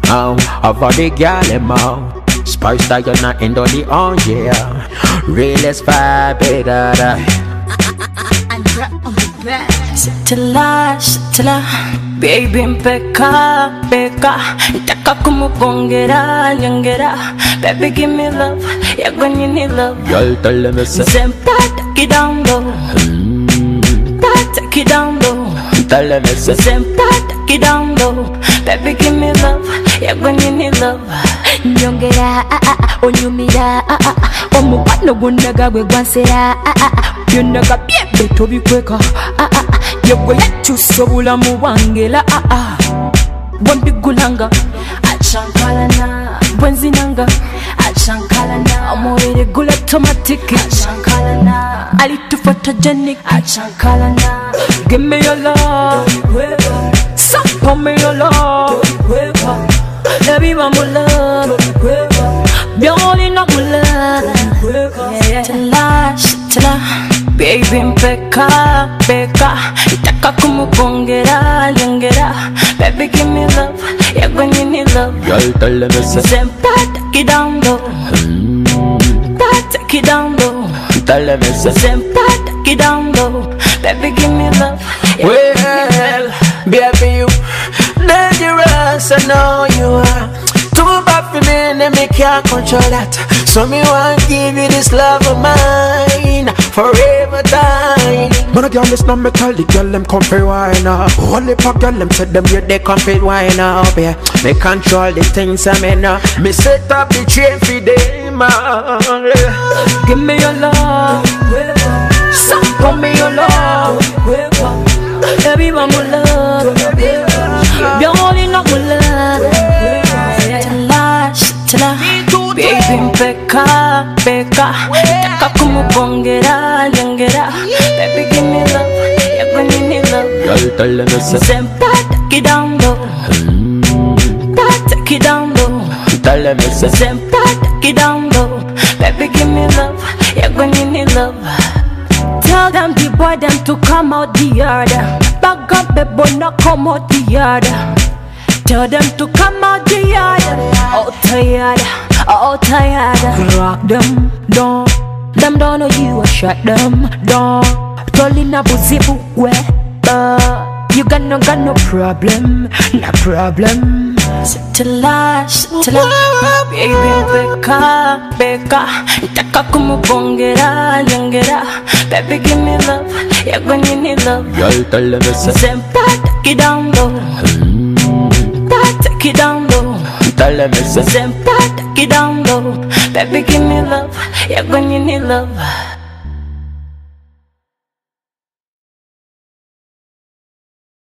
Over the girl them out. Spice that you're not into the on, yeah. Realest vibe, better. Sitila, baby mpeka, itaka kumubongera, nyongera. Baby give me love, yeah when you need love. Y'all tell them it's Zempa, take it down low. Take it down low. Tell them it's Zempa, take it down low. Baby give me love, yeah when you need love. Nyongera, onyumira, omubano gunaga gwe gwansera, byonaga byebe tobikweka, yegwe yakyusa obulamu bwange la, bwembigulanga achankalana, bwenzinanga achankalana, omubiri gula automatic achankalana, alitu photogenic achankalana. Give me your love, sample me your love, baby mama love, bioli na mula, tila, baby mpeka, itaka kumubongera, nyongera. Baby give me love, yeah when you need love. Y'all tell them it's Zempa, take it down low. Take it down low. Tell them it's Zempa, take it down low. Baby give me love, yeah, well, baby you dangerous, I know you are. Too bad for me and me can't control that. So me want give you this love of mine forever time. But a girl listen me tell the girl them come for wine up. Only for girl them said them yeah they come for wine up, yeah. Me control the things I mean now. Me set up the chain for them, give me your love, sample me your love, baby mama love, bioli na mula, tila, baby mpeka, itaka kumubongera, nyongera. Baby give me love, yeah when you need love. y'all tell them it's Zempa, take it down low. Take it down low. tell them it's Zempa, take it down low. Baby give me love, yeah when you need love. Tell them the boy them to come out the yard. Back up baby not come out the yard. Tell them to come out the yard. All tired. Rock them down. Them don't know you a shut them down. Tolling a buzibu we. You got no problem, no problem. Tila, baby mpeka, itaka kumubongera, nyongera. Baby give me love, yeah when you need love. y'all tell them it's Zempa, take it down low. Take it down low. tell them it's Zempa, take it down low. Baby give me love, yeah when you need love.